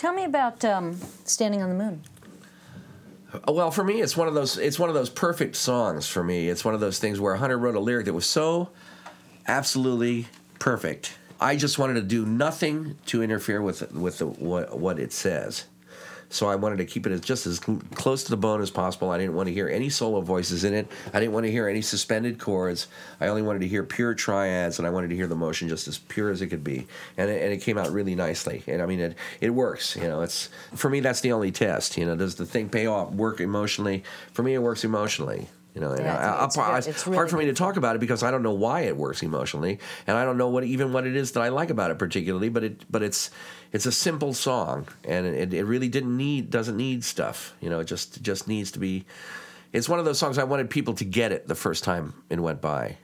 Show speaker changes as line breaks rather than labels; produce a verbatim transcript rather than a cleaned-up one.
Tell me about um, Standing on the Moon.
Well, for me, it's one of those. It's one of those perfect songs for me. It's one of those things where Hunter wrote a lyric that was so absolutely perfect. I just wanted to do nothing to interfere with with the, what what it says. So I wanted to keep it as just as close to the bone as possible. I didn't want to hear any solo voices in it. I didn't want to hear any suspended chords. I only wanted to hear pure triads, and I wanted to hear the motion just as pure as it could be. And it, and it came out really nicely. And I mean, it it works. You know, it's for me that's the only test. You know, does the thing pay off? Work emotionally? For me, it works emotionally. You know, and
Yeah,
I,
it's,
I,
it's,
I,
it's really
hard for me to talk about it because I don't know why it works emotionally, and I don't know what even what it is that I like about it particularly. But it, but it's, it's a simple song, and it, it really didn't need, doesn't need stuff. You know, it just, just needs to be. It's one of those songs I wanted people to get it the first time it went by.